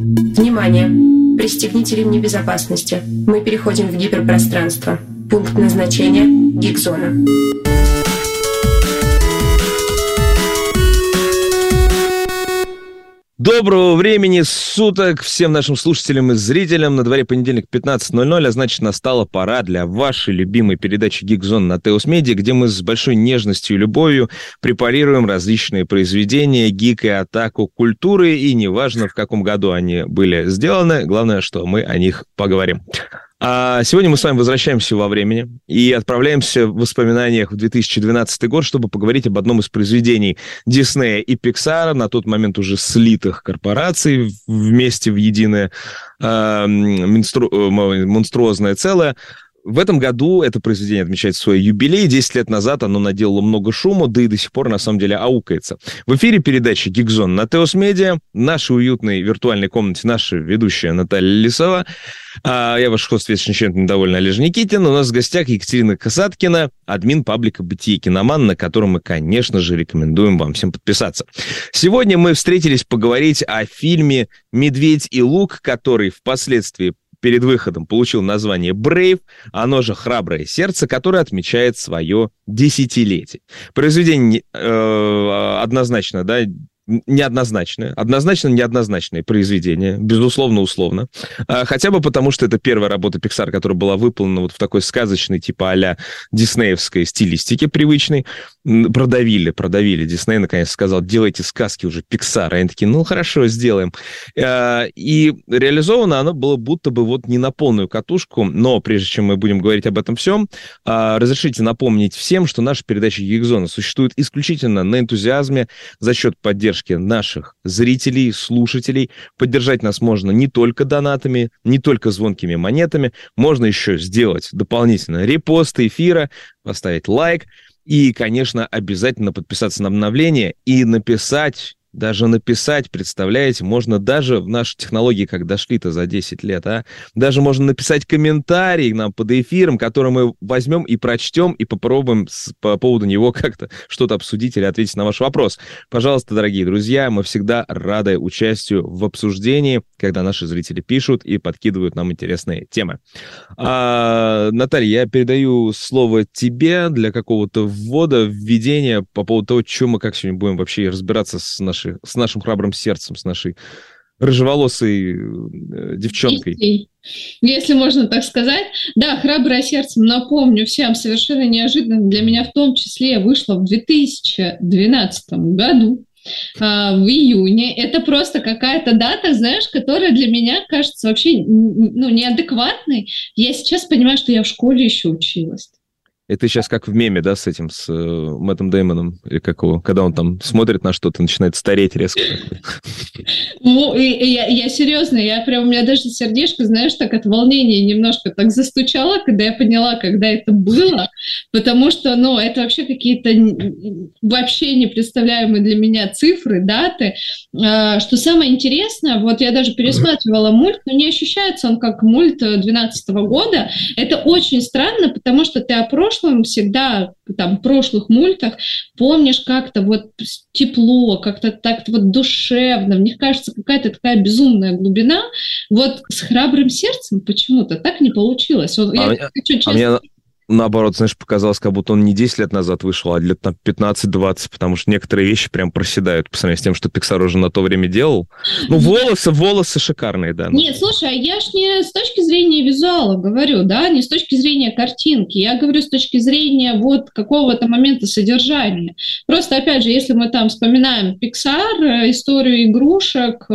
Внимание! Пристегните ремни безопасности. Мы переходим в гиперпространство. Пункт назначения – Гик-зона. Доброго времени суток всем нашим слушателям и зрителям. На дворе понедельник 15:00, а значит, настала пора для вашей любимой передачи «Гик-зона» на Теос Медиа, где мы с большой нежностью и любовью препарируем различные произведения гик и атаку культуры, и неважно, в каком году они были сделаны, главное, что мы о них поговорим. А сегодня мы с вами возвращаемся во времени и отправляемся в воспоминаниях в 2012 год, чтобы поговорить об одном из произведений Диснея и Пиксара, на тот момент уже слитых корпораций вместе в единое монструозное целое. В этом году это произведение отмечает свой юбилей. 10 лет назад оно наделало много шума, да и до сих пор, на самом деле, аукается. В эфире передачи «Гик-зона» на Теос Медиа. В нашей уютной виртуальной комнате наша ведущая Наталья Лисова. Я ваш хост, вечный недовольный Олег Никитин. У нас в гостях Екатерина Касаткина, админ паблика «Бытие Киноман», на котором мы, конечно же, рекомендуем вам всем подписаться. Сегодня мы встретились поговорить о фильме «Медведь и лук», который впоследствии перед выходом получил название «Брейв», оно же «Храброе сердце», которое отмечает свое десятилетие. Произведение однозначно, да, неоднозначное, однозначно-неоднозначное произведение, безусловно, условно. Хотя бы потому, что это первая работа Pixar, которая была выполнена вот в такой сказочной, типа а-ля диснеевской стилистике привычной. Продавили. Дисней, наконец, сказал: делайте сказки уже Pixar. Они такие: ну, хорошо, сделаем. И реализовано оно было будто бы вот не на полную катушку, но прежде чем мы будем говорить об этом всем, разрешите напомнить всем, что наша передача «Гик-зона» существует исключительно на энтузиазме за счет поддержки наших зрителей, слушателей. Поддержать нас можно не только донатами, не только звонкими монетами. Можно еще сделать дополнительно репосты эфира, поставить лайк и, конечно, обязательно подписаться на обновление и написать, представляете, можно даже в наши технологии, как дошли-то за 10 лет, даже можно написать комментарий нам под эфиром, который мы возьмем и прочтем, и попробуем по поводу него как-то что-то обсудить или ответить на ваш вопрос. Пожалуйста, дорогие друзья, мы всегда рады участию в обсуждении, когда наши зрители пишут и подкидывают нам интересные темы. Наталья, я передаю слово тебе для какого-то введения по поводу того, чем мы как сегодня будем вообще разбираться с нашим храбрым сердцем, с нашей рыжеволосой девчонкой. Если можно так сказать. Да, «Храброе сердцем», напомню всем, совершенно неожиданно для меня в том числе, вышла в 2012 году. В июне. Это просто какая-то дата, знаешь, которая для меня кажется вообще неадекватной. Я сейчас понимаю, что я в школе еще училась. Это сейчас как в меме, да, с Мэттом Дэймоном, или какого, когда он там смотрит на что-то, начинает стареть резко. Ну, я серьезно, у меня даже сердечко, знаешь, так от волнения немножко так застучало, когда я поняла, когда это было, потому что, это вообще какие-то вообще непредставляемые для меня цифры, даты. Что самое интересное, вот я даже пересматривала мульт, но не ощущается он как мульт 2012 года. Это очень странно, потому что ты о прошлом всегда, там, в прошлых мультах помнишь как-то вот тепло, как-то так вот душевно, мне кажется, какая-то такая безумная глубина. Вот с «Храбрым сердцем» почему-то так не получилось. Мне наоборот, знаешь, показалось, как будто он не 10 лет назад вышел, а лет там 15-20, потому что некоторые вещи прям проседают по сравнению с тем, что Pixar уже на то время делал. Ну, волосы шикарные, да. Нет, слушай, а я ж не с точки зрения визуала говорю, да, не с точки зрения картинки, я говорю с точки зрения вот какого-то момента содержания. Просто, опять же, если мы там вспоминаем Pixar, историю игрушек,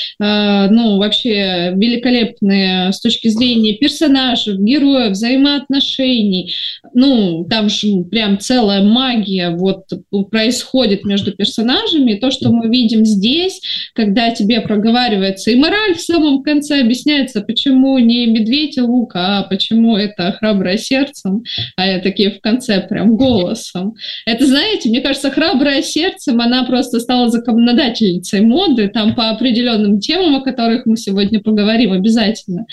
вообще великолепные с точки зрения персонажей, героев, взаимоотношений, там же прям целая магия вот происходит между персонажами, и то, что мы видим здесь, когда тебе проговаривается и мораль в самом конце объясняется, почему не медведь и лук, а почему это «Храброе сердцем», а такие в конце прям голосом. Это, знаете, мне кажется, «Храброе сердцем», она просто стала законодательницей моды, там по определенным темам, о которых мы сегодня поговорим обязательно.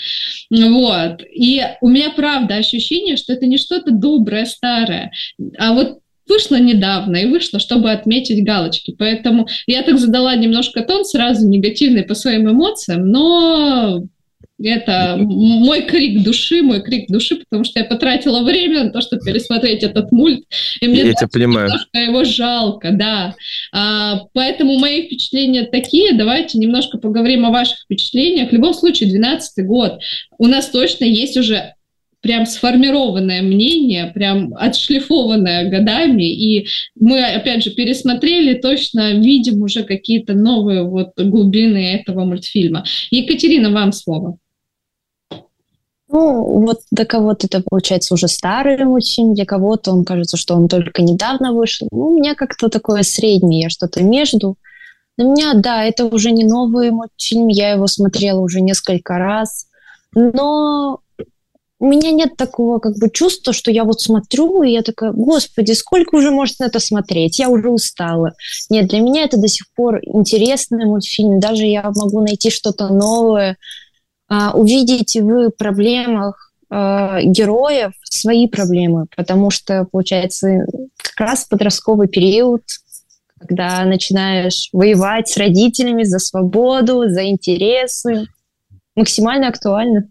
Вот. И у меня, правда, ощущение, что это не что-то доброе, старое, а вот вышло недавно и вышло, чтобы отметить галочки. Поэтому я так задала немножко тон, сразу негативный по своим эмоциям, но это мой крик души, потому что я потратила время на то, чтобы пересмотреть этот мульт, и мне я тебя понимаю. Немножко его жалко, да. Поэтому мои впечатления такие. Давайте немножко поговорим о ваших впечатлениях. В любом случае, 2012 год. У нас точно есть уже прям сформированное мнение, прям отшлифованное годами, и мы, опять же, пересмотрели, точно видим уже какие-то новые вот глубины этого мультфильма. Екатерина, вам слово. Ну, вот для кого-то это, получается, уже старый мультфильм, для кого-то он кажется, что он только недавно вышел. Ну, у меня как-то такое среднее, что-то между. Для меня, да, это уже не новый мультфильм, я его смотрела уже несколько раз, но у меня нет такого как бы чувства, что я вот смотрю, и я такая, господи, сколько уже можно это смотреть, я уже устала. Нет, для меня это до сих пор интересный мультфильм, даже я могу найти что-то новое, увидеть в проблемах героев свои проблемы, потому что, получается, как раз подростковый период, когда начинаешь воевать с родителями за свободу, за интересы, максимально актуально.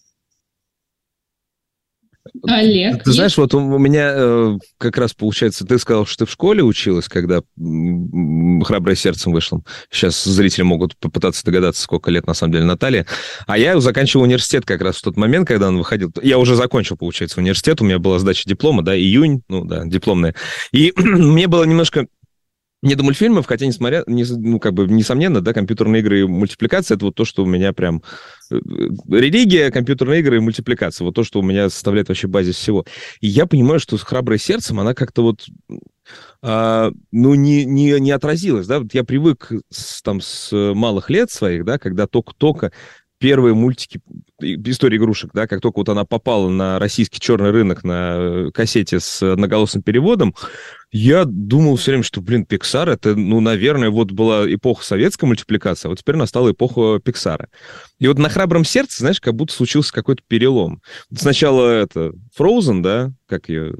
Олег, ты знаешь, вот у меня как раз получается, ты сказал, что ты в школе училась, когда «Храброе сердцем» вышло. Сейчас зрители могут попытаться догадаться, сколько лет на самом деле Наталья. А я заканчивал университет как раз в тот момент, когда он выходил. Я уже закончил, получается, университет, у меня была сдача диплома, да, июнь, ну да, дипломная. И мне было немножко не до мультфильмов, хотя, несомненно, да, компьютерные игры и мультипликация — это вот то, что у меня прям... Религия, компьютерные игры и мультипликация — вот то, что у меня составляет вообще базис всего. И я понимаю, что с «Храброе сердцем» она как-то вот... не отразилась, да, вот я привык с малых лет своих, да, когда только первые мультики, истории игрушек, да, как только вот она попала на российский черный рынок на кассете с одноголосым переводом, я думал все время, что, Pixar — это, наверное, вот была эпоха советской мультипликации, а вот теперь настала эпоха Pixar. И вот на «Храбром сердце», знаешь, как будто случился какой-то перелом. Сначала это Frozen, да, как ее...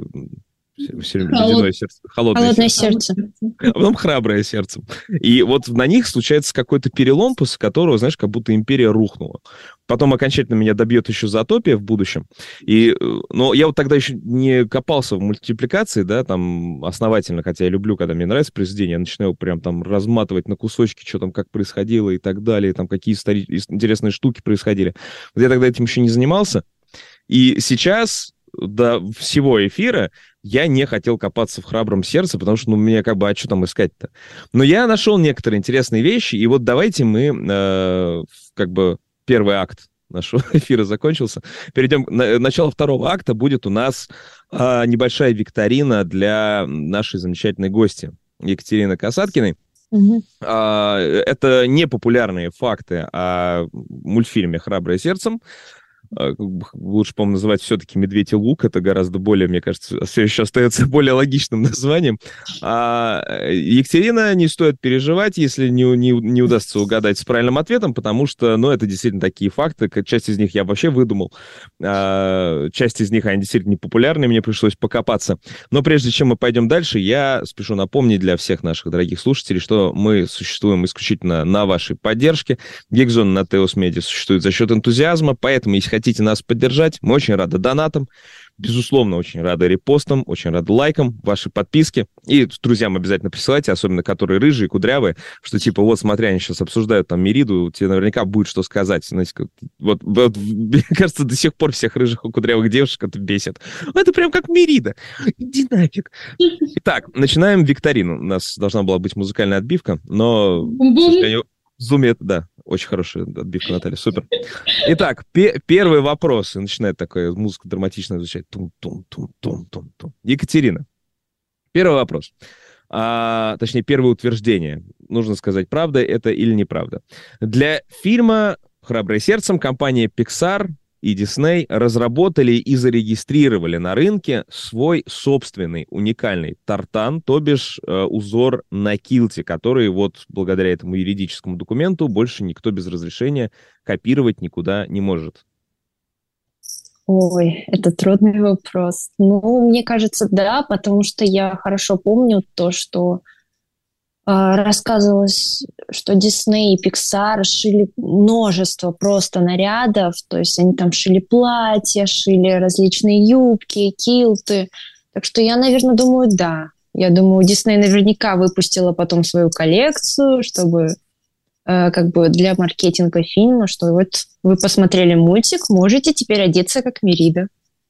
Холодное сердце. А потом «Храброе сердце». И вот на них случается какой-то перелом, после которого, знаешь, как будто империя рухнула. Потом окончательно меня добьет еще «Зоотопия» в будущем. Но я вот тогда еще не копался в мультипликации, да, там основательно, хотя я люблю, когда мне нравится произведение, я начинаю прям там разматывать на кусочки, что там как происходило и так далее, там какие интересные штуки происходили. Вот я тогда этим еще не занимался. И сейчас... до всего эфира я не хотел копаться в «Храбром сердце», потому что, мне как бы, а что там искать-то? Но я нашел некоторые интересные вещи, и вот давайте мы, первый акт нашего эфира закончился, перейдем, начало второго акта будет у нас небольшая викторина для нашей замечательной гости Екатерины Касаткиной. Это не популярные факты о мультфильме «Храброе сердцем». Лучше, по-моему, называть все-таки «Медведь и лук». Это гораздо более, мне кажется, все еще остается более логичным названием. Екатерина, не стоит переживать, если не удастся угадать с правильным ответом, потому что, это действительно такие факты. Часть из них я вообще выдумал. Часть из них, они действительно непопулярны, мне пришлось покопаться. Но прежде чем мы пойдем дальше, я спешу напомнить для всех наших дорогих слушателей, что мы существуем исключительно на вашей поддержке. Geekzone на Teos Media существует за счет энтузиазма, поэтому, если хотите нас поддержать, мы очень рады донатам, безусловно, очень рады репостам, очень рады лайкам, вашей подписке. И друзьям обязательно присылайте, особенно которые рыжие, кудрявые, что типа, вот смотри, они сейчас обсуждают там Мериду, тебе наверняка будет что сказать. Знаете, вот мне кажется, до сих пор всех рыжих и кудрявых девушек это бесит. Это прям как Мерида. Иди нафиг. Итак, начинаем викторину. У нас должна была быть музыкальная отбивка, но, к сожалению, в Zoom да, очень хорошая отбивка, Наталья, супер. Итак, первый вопрос. И начинает такая музыка драматично звучать. Тум-тум-тум-тум-тум-тум. Екатерина, первый вопрос. Точнее, первое утверждение. Нужно сказать, правда это или неправда. Для фильма «Храброе сердцем» компания Pixar и Disney разработали и зарегистрировали на рынке свой собственный уникальный тартан, то бишь узор на килте, который вот благодаря этому юридическому документу больше никто без разрешения копировать никуда не может. Ой, это трудный вопрос. Ну, мне кажется, да, потому что я хорошо помню то, что рассказывалось, что Дисней и Pixar шили множество просто нарядов, то есть они там шили платья, шили различные юбки, килты. Так что я, наверное, думаю, да. Я думаю, Дисней наверняка выпустила потом свою коллекцию, чтобы как бы для маркетинга фильма, что вот вы посмотрели мультик, можете теперь одеться как Мерида.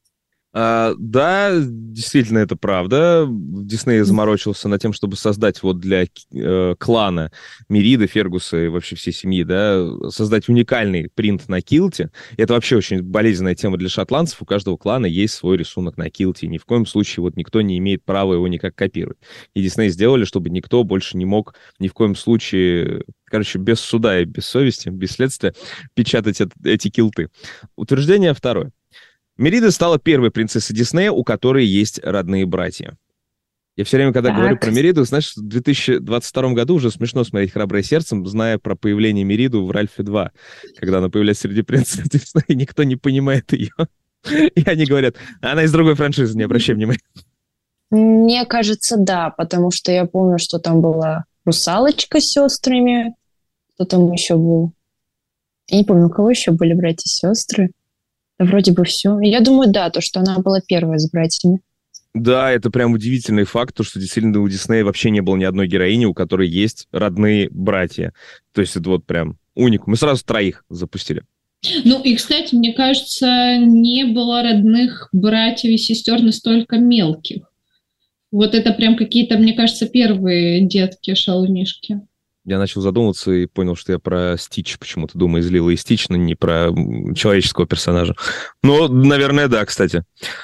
Да, действительно, это правда. Дисней заморочился над тем, чтобы создать вот для клана Мерида, Фергуса и вообще всей семьи, да, создать уникальный принт на килте. Это вообще очень болезненная тема для шотландцев. У каждого клана есть свой рисунок на килте. Ни в коем случае вот никто не имеет права его никак копировать. И Дисней сделали, чтобы никто больше не мог ни в коем случае, короче, без суда и без совести, без следствия печатать эти килты. Утверждение второе. Мерида стала первой принцессой Диснея, у которой есть родные братья. Я все время, когда говорю про Мериду, знаешь, в 2022 году уже смешно смотреть «Храброе сердцем», зная про появление Мериду в «Ральфе 2», когда она появляется среди принцесс Диснея, и никто не понимает ее. И они говорят, она из другой франшизы, не обращай внимания. Мне кажется, да, потому что я помню, что там была «Русалочка» с сестрами, кто там еще был. Я не помню, у кого еще были братья и сестры. Вроде бы все. Я думаю, да, то, что она была первой с братьями. Да, это прям удивительный факт, то, что действительно у Диснея вообще не было ни одной героини, у которой есть родные братья. То есть это вот прям уникум. Мы сразу троих запустили. Ну и, кстати, мне кажется, не было родных братьев и сестер настолько мелких. Вот это прям какие-то, мне кажется, первые детки-шалунишки. Я начал задумываться и понял, что я про Стич почему-то думаю, из Лило и Стич, но не про человеческого персонажа. Ну, наверное, да, кстати.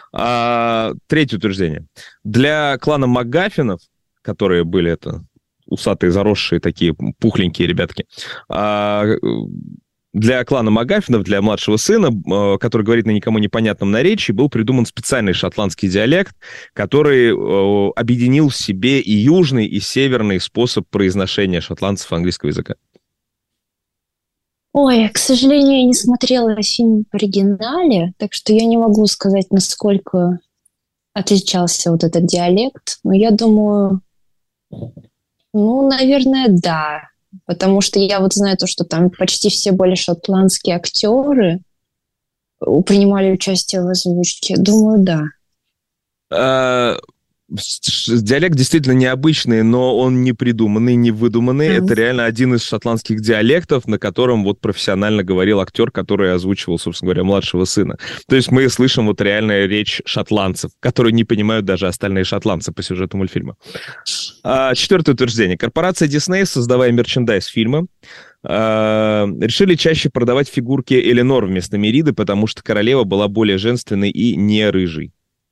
Третье утверждение. Для клана МакГаффинов, которые были усатые, заросшие такие пухленькие ребятки, для клана МакГаффинов, для младшего сына, который говорит на никому непонятном наречии, был придуман специальный шотландский диалект, который объединил в себе и южный, и северный способ произношения шотландцев английского языка. Ой, к сожалению, я не смотрела фильм в оригинале, так что я не могу сказать, насколько отличался вот этот диалект. Но я думаю, наверное, да. Потому что я вот знаю то, что там почти все были шотландские актеры, принимали участие в озвучке. Думаю, да. Диалект действительно необычный, но он не придуманный, не выдуманный. Это реально один из шотландских диалектов, на котором вот профессионально говорил актер, который озвучивал, собственно говоря, младшего сына. То есть мы слышим вот реальную речь шотландцев, которую не понимают даже остальные шотландцы по сюжету мультфильма. Четвертое утверждение. Корпорация Disney, создавая мерчендайз фильма, решили чаще продавать фигурки Эленор вместо Мериды, потому что королева была более женственной и не рыжей.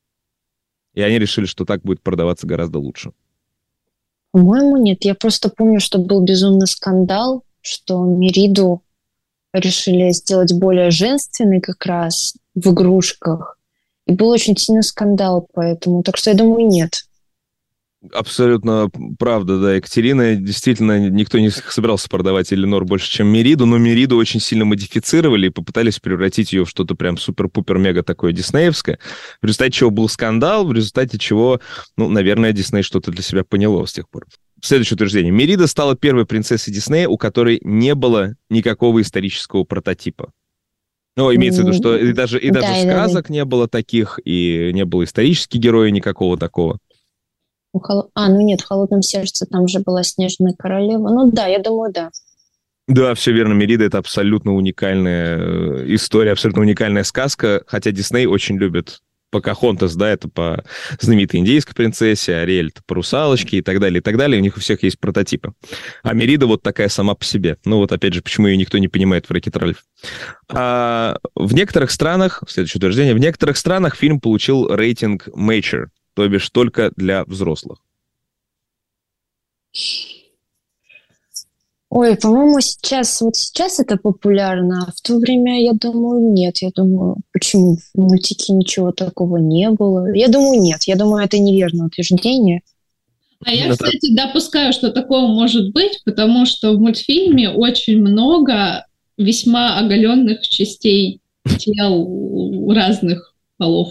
И они решили, что так будет продаваться гораздо лучше. По-моему, нет. Я просто помню, что был безумный скандал, что Мериду решили сделать более женственной как раз в игрушках. И был очень сильный скандал поэтому. Так что я думаю, нет. Абсолютно правда, да. Екатерина, действительно, никто не собирался продавать Эленор больше, чем Мериду, но Мериду очень сильно модифицировали и попытались превратить ее в что-то прям супер-пупер-мега такое диснеевское, в результате чего был скандал, в результате чего, наверное, Дисней что-то для себя поняло с тех пор. Следующее утверждение. Мерида стала первой принцессой Диснея, у которой не было никакого исторического прототипа. Имеется в виду, что и даже сказок не было таких, и не было исторических героев никакого такого. Нет, в «Холодном сердце» там же была Снежная королева. Да, я думаю, да. Да, все верно. Мерида — это абсолютно уникальная история, абсолютно уникальная сказка, хотя Дисней очень любит Покахонтас, да, это по знаменитой индейской принцессе, Ариэль — это по русалочке и так далее, и так далее. У них у всех есть прототипы. А Мерида вот такая сама по себе. Опять же, почему ее никто не понимает в «Wreck-It Ralph». В некоторых странах, следующее утверждение, в некоторых странах фильм получил рейтинг Mature, то бишь только для взрослых. Ой, по-моему, сейчас это популярно, а в то время, я думаю, нет. Я думаю, почему в мультике ничего такого не было? Я думаю, нет. Я думаю, это неверное утверждение. А я, кстати, допускаю, что такого может быть, потому что в мультфильме очень много весьма оголенных частей тел разных полов.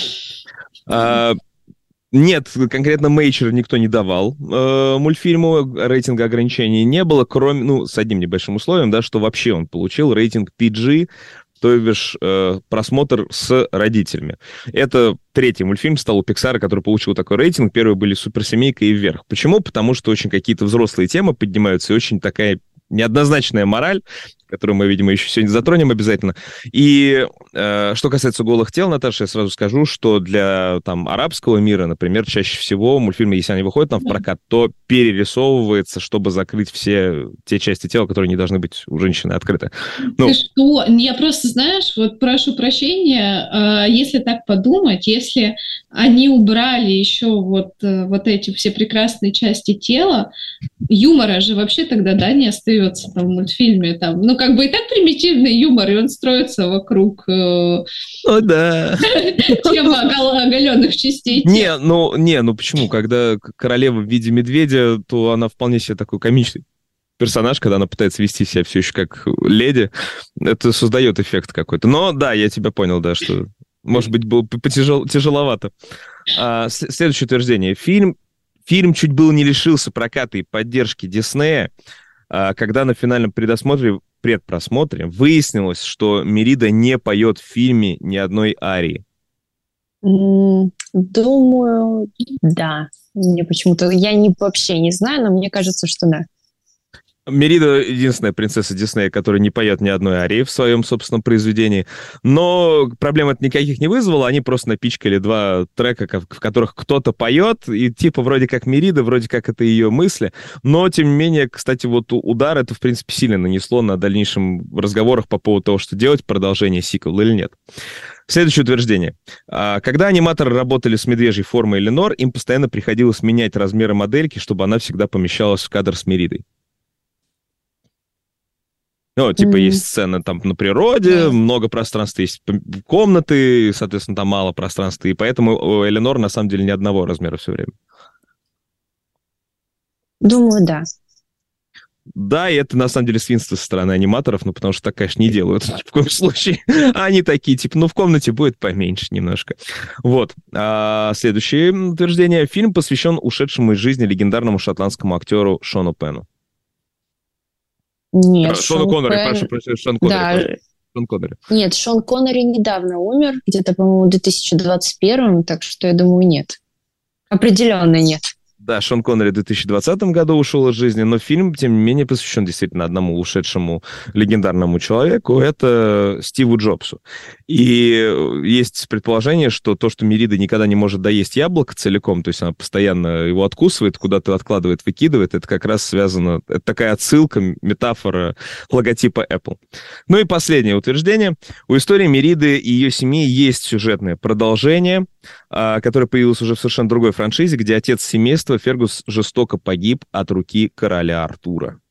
Нет, конкретно Мейчер никто не давал мультфильму, рейтинга ограничений не было, кроме, с одним небольшим условием, да, что вообще он получил рейтинг PG, то бишь просмотр с родителями. Это третий мультфильм стал у Пиксара, который получил такой рейтинг. Первые были «Суперсемейка» и «Вверх». Почему? Потому что очень какие-то взрослые темы поднимаются, и очень такая неоднозначная мораль, которую мы, видимо, еще сегодня затронем обязательно. И что касается «Голых тел», Наташа, я сразу скажу, что для арабского мира, например, чаще всего мультфильмы, если они выходят в прокат, то перерисовывается, чтобы закрыть все те части тела, которые не должны быть у женщины открыты. Ты что? Я просто, знаешь, прошу прощения, если так подумать, если они убрали еще вот эти все прекрасные части тела, юмора же вообще тогда, не остается в мультфильме. И так примитивный юмор, и он строится вокруг темы оголенных частей. Почему? Когда королева в виде медведя, то она вполне себе такой комичный персонаж, когда она пытается вести себя все еще как леди. Это создает эффект какой-то. Но да, я тебя понял, да, что, может быть, было тяжеловато. Следующее утверждение. Фильм чуть было не лишился проката и поддержки Диснея, когда на финальном предпросмотре выяснилось, что Мерида не поет в фильме ни одной арии. Думаю, да. Мне почему-то... Я вообще не знаю, но мне кажется, что да. Мерида — единственная принцесса Диснея, которая не поет ни одной арии в своем собственном произведении. Но проблем это никаких не вызвало. Они просто напичкали 2 трека, в которых кто-то поет, и вроде как Мерида, вроде как это ее мысли. Но, тем не менее, кстати, удар это, в принципе, сильно нанесло на дальнейшем разговорах по поводу того, что делать, продолжение сиквела или нет. Следующее утверждение. Когда аниматоры работали с медвежьей формой Ленор, им постоянно приходилось менять размеры модельки, чтобы она всегда помещалась в кадр с Меридой. Есть сцены на природе, много пространства, есть комнаты, соответственно, там мало пространства, и поэтому у Эленор, на самом деле, ни одного размера все время. Думаю, да. Да, и это, на самом деле, свинство со стороны аниматоров, потому что так, конечно, не делают ни в коем случае. Они такие, в комнате будет поменьше немножко. Следующее утверждение. Фильм посвящен ушедшему из жизни легендарному шотландскому актеру Шону Пенну. Нет, Шону Коннери, Шон Коннери. Нет, Шон Коннери недавно умер, где-то, по-моему, в 2021, так что я думаю, нет. Определенно нет. Да, Шон Коннери в 2020 году ушел из жизни, но фильм, тем не менее, посвящен действительно одному ушедшему легендарному человеку, это Стиву Джобсу. И есть предположение, что то, что Мерида никогда не может доесть яблоко целиком, то есть она постоянно его откусывает, куда-то откладывает, выкидывает, это как раз связано, это такая отсылка, метафора логотипа Apple. И последнее утверждение. У истории Мериды и ее семьи есть сюжетное продолжение, которое появилось уже в совершенно другой франшизе, где отец семейства Фергус жестоко погиб от руки короля Артура.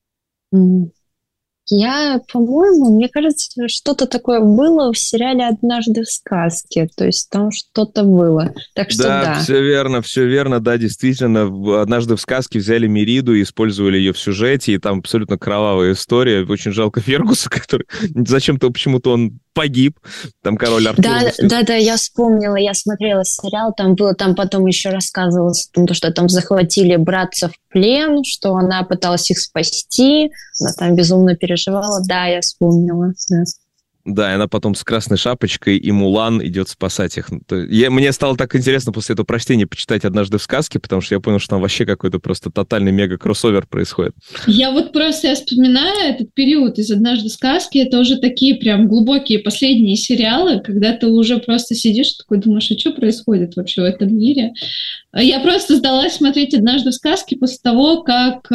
Мне кажется, что-то такое было в сериале «Однажды в сказке», то есть там что-то было, так что да. Все верно, да, действительно, «Однажды в сказке» взяли Мериду и использовали ее в сюжете, и там абсолютно кровавая история, очень жалко Фергуса, который почему-то он погиб, там король Артур. Да, я вспомнила, я смотрела сериал, там потом еще рассказывалось о том, что там захватили братца в плен, что она пыталась их спасти, она там безумно переживала, да, я вспомнила, да. Да, и она потом с красной шапочкой и Мулан идет спасать их. Мне стало так интересно после этого прочтения почитать «Однажды в сказке», потому что я понял, что там вообще какой-то просто тотальный мега-кроссовер происходит. Я вспоминаю этот период из «Однажды в сказке», это уже такие прям глубокие последние сериалы, когда ты уже просто сидишь и такой думаешь, а что происходит вообще в этом мире? Я просто сдалась смотреть «Однажды в сказке» после того, как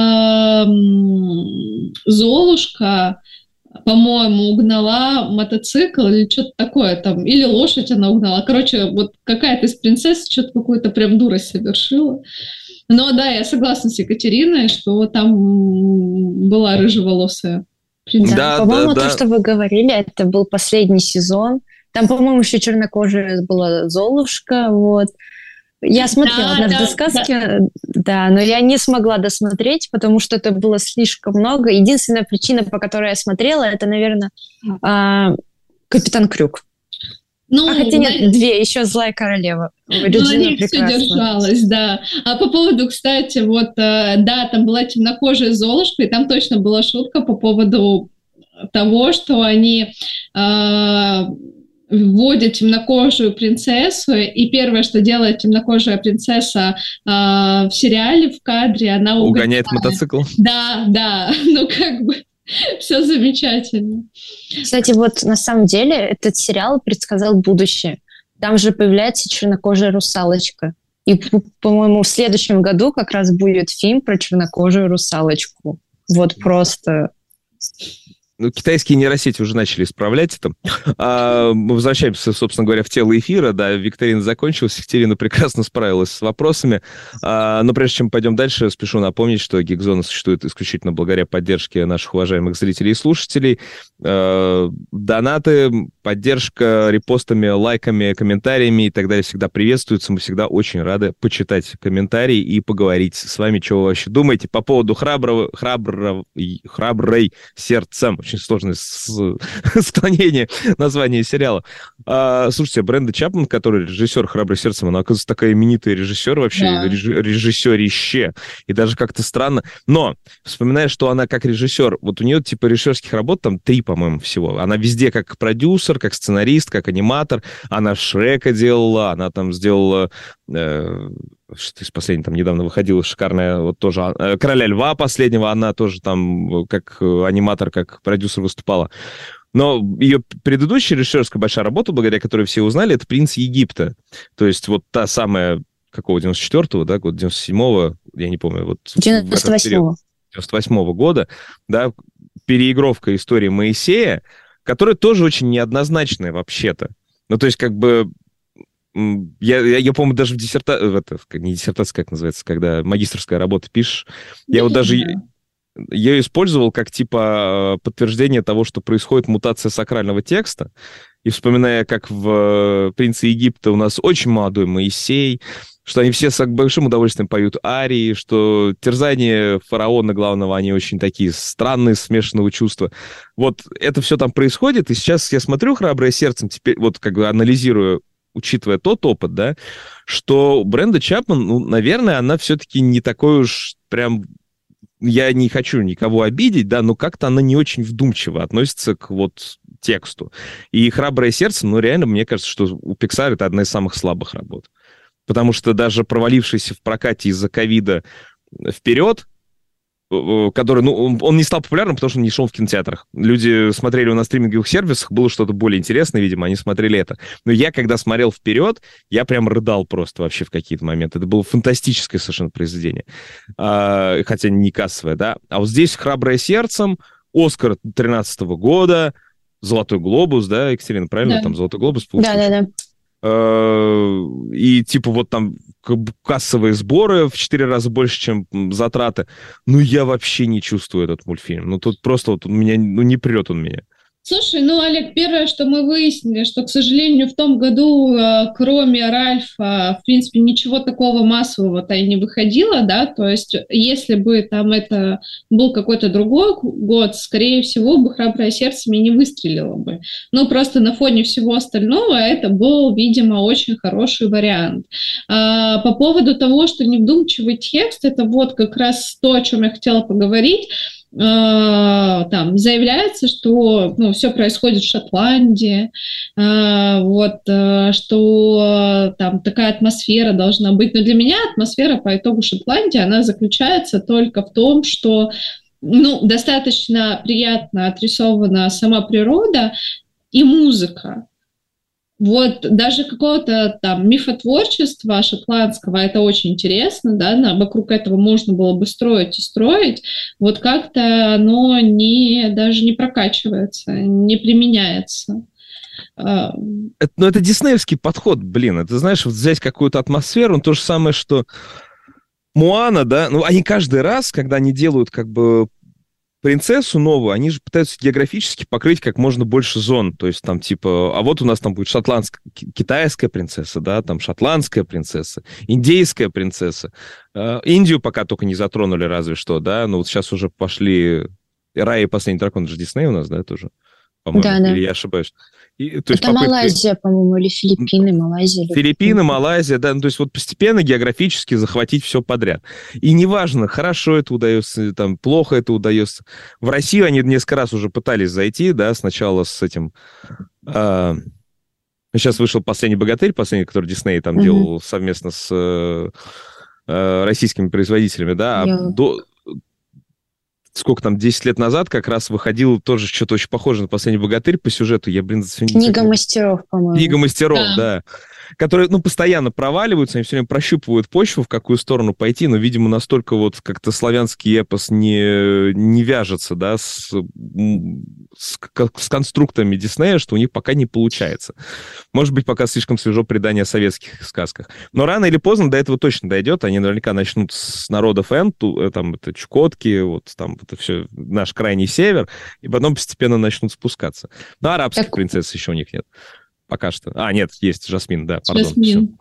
Золушка, по-моему, угнала мотоцикл или что-то такое там, или лошадь она угнала. Короче, какая-то из принцесс что-то какую-то прям дурость совершила. Но да, я согласна с Екатериной, что там была рыжеволосая принцесса. Да, по-моему, то, что вы говорили, это был последний сезон. Там, по-моему, еще чернокожая была Золушка, Я смотрела «Однажды в сказке», да, но я не смогла досмотреть, потому что это было слишком много. Единственная причина, по которой я смотрела, это, наверное, Капитан Крюк. Ну, хотя нет, две, еще «Злая королева». На них все держалось, да. А по поводу, кстати, вот, да, там была темнокожая Золушка, и там точно была шутка по поводу того, что они вводят темнокожую принцессу, и первое, что делает темнокожая принцесса в сериале, в кадре, она угоняет мотоцикл. Да, ну как бы... Все замечательно. Кстати, вот на самом деле этот сериал предсказал будущее. Там же появляется чернокожая русалочка. И, по-моему, в следующем году как раз будет фильм про чернокожую русалочку. Вот просто... Ну, китайские нейросети уже начали исправлять это. Мы возвращаемся, собственно говоря, в тело эфира. Да, викторина закончилась, Екатерина прекрасно справилась с вопросами. Но прежде чем пойдем дальше, спешу напомнить, что Гигзона существует исключительно благодаря поддержке наших уважаемых зрителей и слушателей. Донаты, поддержка репостами, лайками, комментариями и так далее всегда приветствуются. Мы всегда очень рады почитать комментарии и поговорить с вами, что вы вообще думаете по поводу «Храброй сердцем». Очень сложное склонение названия сериала. Слушайте, Бренда Чапман, который режиссер «Храбрый сердцем», она, оказывается, такая именитая режиссер вообще, да. Режиссерище. И даже как-то странно. Но, вспоминая, что она как режиссер, вот у нее типа режиссерских работ там 3, по-моему, всего. Она везде как продюсер, как сценарист, как аниматор. Она Шрека делала, она там сделала... что из последнего, там недавно выходила шикарная, вот тоже «Короля льва» последнего, она тоже там как аниматор, как продюсер выступала. Но ее предыдущая режиссерская большая работа, благодаря которой все узнали, это «Принц Египта». То есть вот та самая, какого, 94-го, да, год 97-го, я не помню, вот... 98-го. 98-го года, да, переигровка истории Моисея, которая тоже очень неоднозначная вообще-то. Ну, то есть как бы... Я помню, даже в диссертации, не диссертация, как называется, когда магистерская работа пишешь, я вот даже ее использовал как типа подтверждение того, что происходит мутация сакрального текста, и вспоминая, как в «Принце Египта» у нас очень молодой Моисей, что они все с большим удовольствием поют арии, что терзания фараона главного, они очень такие странные, смешанного чувства. Вот это все там происходит, и сейчас я смотрю «Храброе сердцем», теперь вот как бы анализирую, учитывая тот опыт, да, что Бренда Чапман, ну, наверное, она все-таки не такой уж прям... Я не хочу никого обидеть, да, но как-то она не очень вдумчиво относится к вот тексту. И «Храброе сердце», ну, реально, мне кажется, что у Pixar это одна из самых слабых работ. Потому что даже провалившийся в прокате из-за ковида «Вперед», который, ну, он не стал популярным, потому что он не шел в кинотеатрах. Люди смотрели его на стриминговых сервисах, было что-то более интересное, видимо, они смотрели это. Но я, когда смотрел «Вперед», я прям рыдал просто вообще в какие-то моменты. Это было фантастическое совершенно произведение. Хотя не кассовое, да. А вот здесь «Храброе сердцем», «Оскар» 2013 года, «Золотой глобус», да, Екатерина, правильно? Да. Там «Золотой глобус» получился. Да. И типа вот там кассовые сборы в 4 раза больше, чем затраты. Ну, я вообще не чувствую этот мультфильм. Ну, тут просто вот он меня, ну, не прет он меня. Слушай, ну, Олег, первое, что мы выяснили, что, к сожалению, в том году, кроме Ральфа, в принципе, ничего такого массового-то и не выходило, да, то есть если бы там это был какой-то другой год, скорее всего, бы «Храброе сердце» не выстрелило бы. Ну, просто на фоне всего остального это был, видимо, очень хороший вариант. По поводу того, что невдумчивый текст, это вот как раз то, о чем я хотела поговорить. Там заявляется, что все происходит в Шотландии, что там такая атмосфера должна быть. Но для меня атмосфера по итогу Шотландии, она заключается только в том, что достаточно приятно отрисована сама природа и музыка. Вот даже какого-то там мифотворчества шотландского, это очень интересно, да, вокруг этого можно было бы строить и строить, вот как-то оно даже не прокачивается, не применяется. Это диснеевский подход, блин, это, знаешь, вот взять какую-то атмосферу, то же самое, что Моана, да, они каждый раз, когда они делают как бы принцессу новую, они же пытаются географически покрыть как можно больше зон. То есть там типа, а вот у нас там будет китайская принцесса, да, там шотландская принцесса, индейская принцесса. Индию пока только не затронули разве что, да, но вот сейчас уже пошли Рая и последний дракон, это же Дисней у нас, да, тоже. по-моему, Да. или я ошибаюсь. То есть Это Малайзия, по-моему, или Филиппины, Малайзия. Филиппины, Малайзия, да, ну, то есть вот постепенно географически захватить все подряд. И неважно, хорошо это удается, там, плохо это удается. В Россию они несколько раз уже пытались зайти, да, сначала с этим... Сейчас вышел «Последний богатырь», который Дисней там делал совместно с российскими производителями, да, сколько там, 10 лет назад как раз выходил тоже что-то очень похоже на «Последний богатырь» по сюжету. «Книга мастеров», по-моему. «Книга мастеров», да. Которые, постоянно проваливаются, они все время прощупывают почву, в какую сторону пойти, но, видимо, настолько вот как-то славянский эпос не вяжется, да, с конструктами Диснея, что у них пока не получается. Может быть, пока слишком свежо предание о советских сказках. Но рано или поздно до этого точно дойдет. Они наверняка начнут с народов там это Чукотки, вот там это все наш крайний север, и потом постепенно начнут спускаться. Но арабских принцесс еще у них нет. Пока что. Нет, есть Жасмин, да, пардон. Жасмин.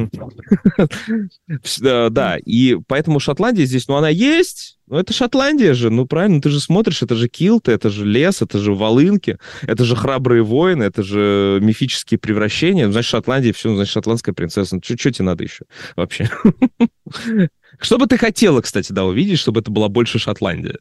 Да, и поэтому Шотландия здесь, она есть, но это Шотландия же, правильно, ты же смотришь, это же килты, это же лес, это же волынки, это же храбрые воины, это же мифические превращения. Значит, Шотландия, все, значит, шотландская принцесса. Что тебе надо еще вообще? Что бы ты хотела, кстати, да, увидеть, чтобы это была больше Шотландия?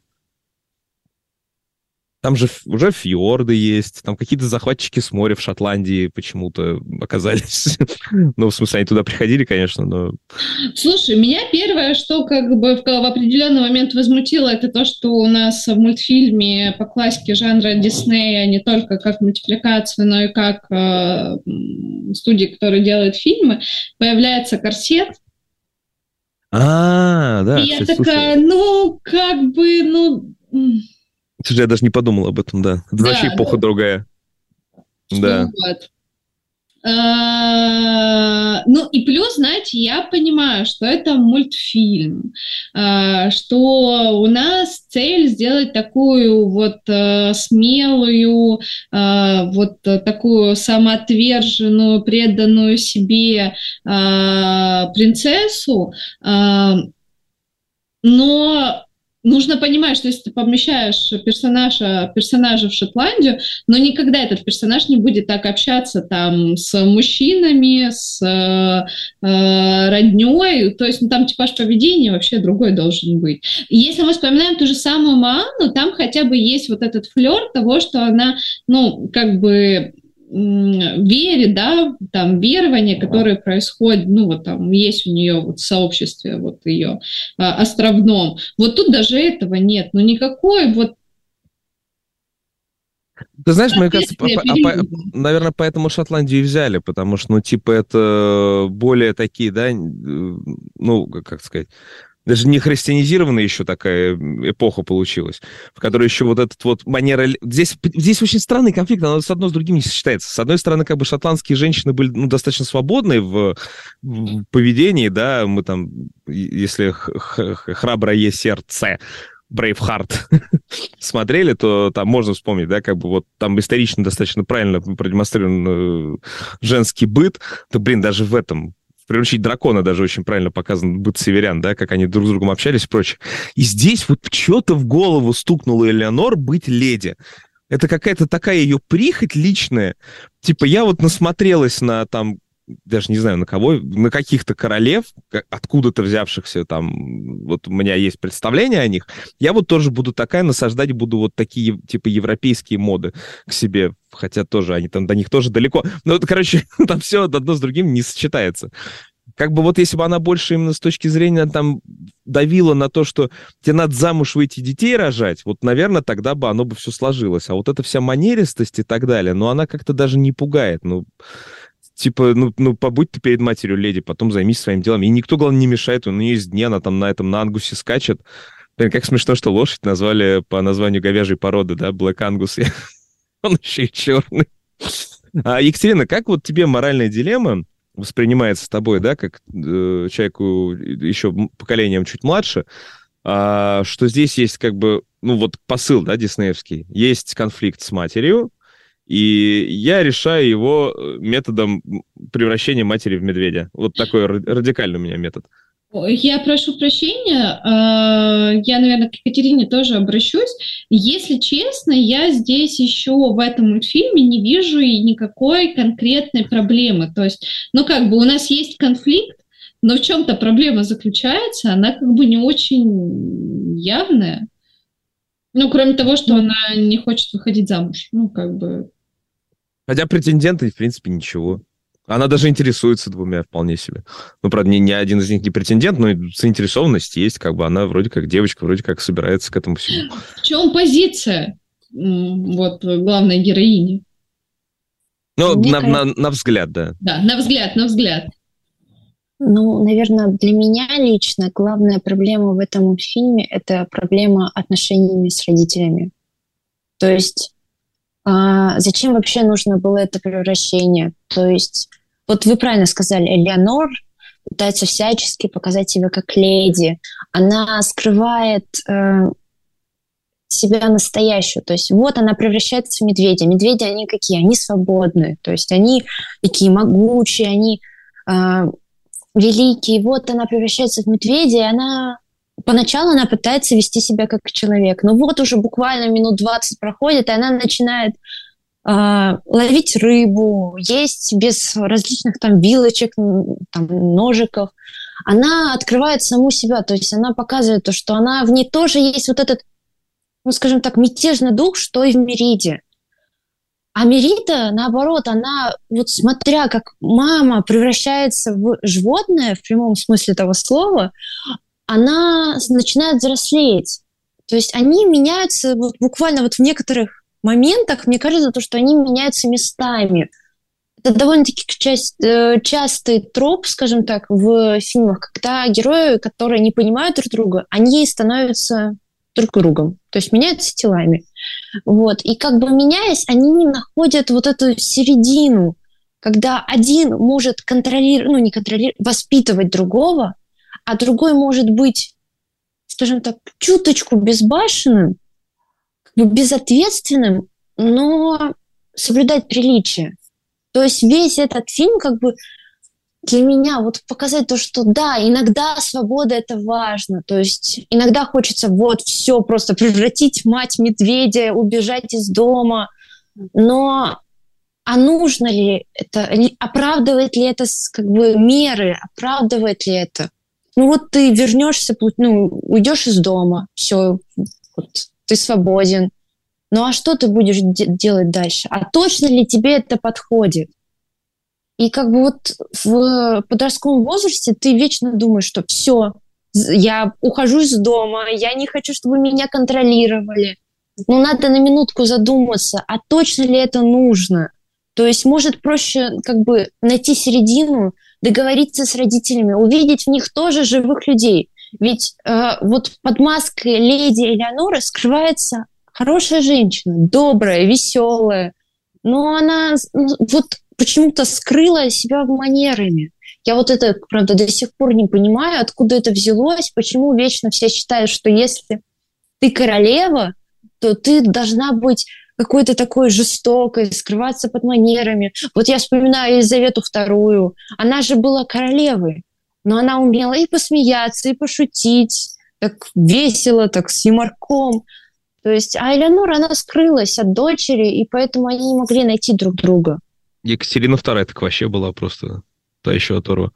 Там же уже фьорды есть, там какие-то захватчики с моря в Шотландии почему-то оказались. В смысле, они туда приходили, конечно, но... Слушай, меня первое, что как бы в определенный момент возмутило, это то, что у нас в мультфильме по классике жанра Диснея не только как мультипликация, но и как студии, которые делают фильмы, появляется корсет. Да. И я такая, Слушай, я даже не подумал об этом, да. Это вообще эпоха другая. Да. Вот. И плюс, знаете, я понимаю, что это мультфильм, что у нас цель сделать такую вот смелую, вот такую самоотверженную, преданную себе принцессу, но нужно понимать, что если ты помещаешь персонажа в Шотландию, но никогда этот персонаж не будет так общаться там с мужчинами, с роднёй, то есть там типаж поведения вообще другой должен быть. И если мы вспоминаем ту же самую Моану, там хотя бы есть вот этот флёр того, что она, верит, да, там верования, которые происходят, там есть у нее вот в сообществе вот ее островном. Вот тут даже этого нет, никакой вот. Ты знаешь, мне кажется, наверное, поэтому Шотландию и взяли, потому что, это более такие, да, как сказать, даже не христианизированная еще такая эпоха получилась, в которой еще вот этот вот манера... Здесь очень странный конфликт, оно с одно с другим не сочетается. С одной стороны, как бы шотландские женщины были достаточно свободны в поведении, да, мы там, если храброе сердце, Брейвхарт смотрели, то там можно вспомнить, да, как бы вот там исторично достаточно правильно продемонстрирован женский быт, то, даже в этом «Приручить дракона» даже очень правильно показан быт северян, да, как они друг с другом общались и прочее. И здесь вот что-то в голову стукнуло Элеонор быть леди. Это какая-то такая ее прихоть личная. Типа я вот насмотрелась на там, даже не знаю на кого, на каких-то королев, откуда-то взявшихся там, вот у меня есть представление о них, я вот тоже буду такая, насаждать буду вот такие, типа, европейские моды к себе, хотя тоже они там до них тоже далеко. Но, там все одно с другим не сочетается. Как бы вот если бы она больше именно с точки зрения там давила на то, что тебе надо замуж выйти, детей рожать, вот, наверное, тогда бы оно бы все сложилось. А вот эта вся манеристость и так далее, она как-то даже не пугает, Типа, побудь ты перед матерью леди, потом займись своим делом. И никто, главное, не мешает. У нее есть дни, она там на ангусе скачет. Блин, как смешно, что лошадь назвали по названию говяжьей породы, да, Black Angus. Он еще и черный. Екатерина, как вот тебе моральная дилемма воспринимается с тобой, да, как человеку еще поколением чуть младше, что здесь есть как бы, посыл, да, диснеевский. Есть конфликт с матерью, и я решаю его методом превращения матери в медведя. Вот такой радикальный у меня метод. Я прошу прощения, я, наверное, к Екатерине тоже обращусь. Если честно, я здесь еще в этом мультфильме не вижу и никакой конкретной проблемы. То есть, ну как бы у нас есть конфликт, но в чем-то проблема заключается, она как бы не очень явная. Ну, кроме того, что она не хочет выходить замуж. Ну, как бы... Хотя претенденты, в принципе, ничего. Она даже интересуется двумя вполне себе. Ну, правда, ни один из них не претендент, но заинтересованность есть, как бы она вроде как девочка, вроде как собирается к этому всему. В чем позиция вот главной героини? Ну, на взгляд, да. Да, на взгляд. Ну, наверное, для меня лично главная проблема в этом фильме — это проблема отношений с родителями. То есть зачем вообще нужно было это превращение? То есть, вот вы правильно сказали, Элеонор пытается всячески показать себя как леди. Она скрывает себя настоящую. То есть вот она превращается в медведя. Медведи, они какие? Они свободные. То есть они такие могучие, они великие. Вот она превращается в медведя, и она... Поначалу она пытается вести себя как человек. Но вот уже буквально минут 20 проходит, и она начинает ловить рыбу, есть без различных там вилочек, там, ножиков. Она открывает саму себя, то есть она показывает то, что она в ней тоже есть вот этот, ну, скажем так, мятежный дух, что и в Мериде. А Мерида, наоборот, она, вот смотря как мама превращается в животное, в прямом смысле этого слова, она начинает взрослеть. То есть они меняются вот буквально вот в некоторых моментах, мне кажется, то, что они меняются местами. Это довольно-таки частый троп, скажем так, в фильмах, когда герои, которые не понимают друг друга, они становятся друг другом, то есть меняются телами. Вот. И как бы меняясь, они находят вот эту середину, когда один может воспитывать другого, а другой может быть, скажем так, чуточку безбашенным, как бы безответственным, но соблюдать приличие. То есть весь этот фильм как бы для меня вот показать то, что да, иногда свобода — это важно. То есть иногда хочется вот все просто превратить в мать медведя, убежать из дома. Но нужно ли это? Оправдывает ли это как бы меры? Оправдывает ли это? Ну вот ты вернешься, уйдешь из дома, все, вот, ты свободен. Ну а что ты будешь делать дальше? А точно ли тебе это подходит? И как бы вот в подростковом возрасте ты вечно думаешь, что все, я ухожу из дома, я не хочу, чтобы меня контролировали. Но надо на минутку задуматься, а точно ли это нужно? То есть, может, проще как бы найти середину, договориться с родителями, увидеть в них тоже живых людей. Ведь вот под маской леди Элеоноры скрывается хорошая женщина, добрая, веселая. Но она вот почему-то скрыла себя манерами. Я вот это, правда, до сих пор не понимаю, откуда это взялось, почему вечно все считают, что если ты королева, то ты должна быть какой-то такой жестокой, скрываться под манерами. Вот я вспоминаю Елизавету II. Она же была королевой, но она умела и посмеяться, и пошутить, так весело, так с юморком. То есть, а Элеонора, она скрылась от дочери, и поэтому они не могли найти друг друга. Екатерина II так вообще была просто та еще оторва.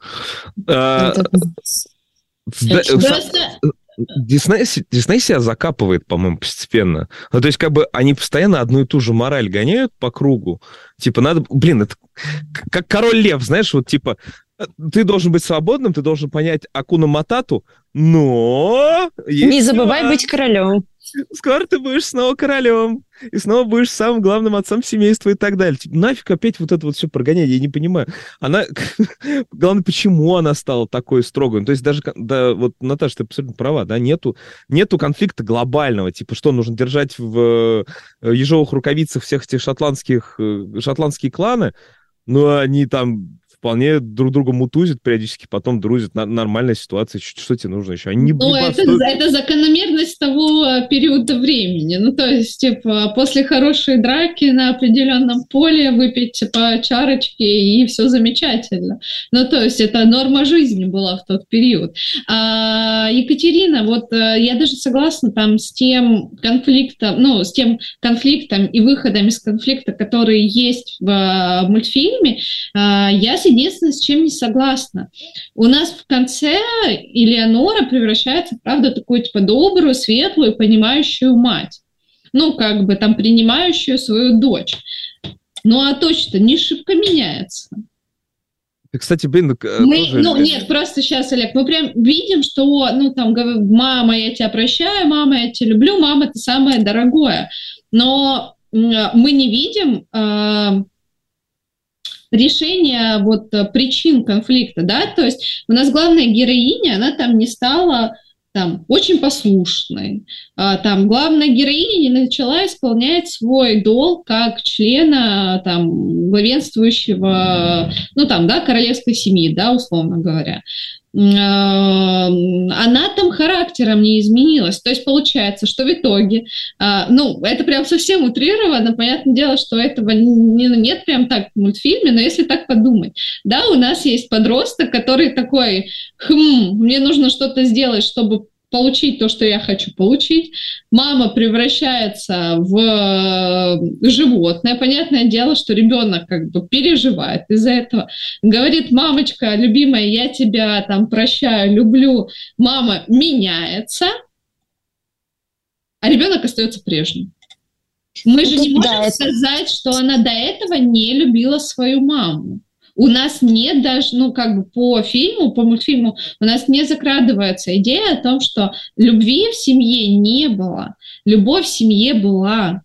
Дисней себя закапывает, по-моему, постепенно. Ну, то есть, как бы, они постоянно одну и ту же мораль гоняют по кругу. Типа, надо... Блин, это как король лев, знаешь, вот, типа, ты должен быть свободным, ты должен понять Акуна Матату, но... Не забывай быть королем. Скоро ты будешь снова королем, и снова будешь самым главным отцом семейства и так далее. Типа, нафиг опять вот это вот все прогонять, я не понимаю. Она... Главное, почему она стала такой строгой? То есть даже... Да, вот, Наташа, ты абсолютно права, да, нету конфликта глобального, типа, что нужно держать в ежовых рукавицах всех этих шотландские кланы, но они там вполне друг друга мутузят периодически, потом друзят. Нормальная ситуация, что тебе нужно еще? Они это закономерность того периода времени. Ну, то есть, типа, после хорошей драки на определенном поле выпить по чарочке, и все замечательно. Ну, то есть, это норма жизни была в тот период. Екатерина, вот я даже согласна там с тем конфликтом, с тем конфликтом и выходом из конфликта, который есть в мультфильме. Я единственное, с чем не согласна. У нас в конце Элеонора превращается, правда, в такую, типа, добрую, светлую, понимающую мать. Ну, как бы там принимающую свою дочь. Ну, а точно не шибко меняется. Кстати, блин, нет, просто сейчас, Олег, мы прям видим, что, там, мама, я тебя прощаю, мама, я тебя люблю, мама, ты самое дорогое. Но мы не видим решения причин конфликта, да, то есть у нас главная героиня, она там не стала там очень послушной, там главная героиня не начала исполнять свой долг как члена там главенствующего, королевской семьи, да, условно говоря. Она там характером не изменилась. То есть получается, что в итоге, это прям совсем утрировано, понятное дело, что этого нет прям так в мультфильме, но если так подумать, да, у нас есть подросток, который такой, мне нужно что-то сделать, чтобы получить то, что я хочу получить. Мама превращается в животное. Понятное дело, что ребенок как бы переживает из-за этого. Говорит: мамочка, любимая, я тебя там прощаю, люблю. Мама меняется, а ребенок остается прежним. Мы же не можем сказать, что она до этого не любила свою маму. У нас нет даже, по мультфильму, у нас не закрадывается идея о том, что любви в семье не было. Любовь в семье была.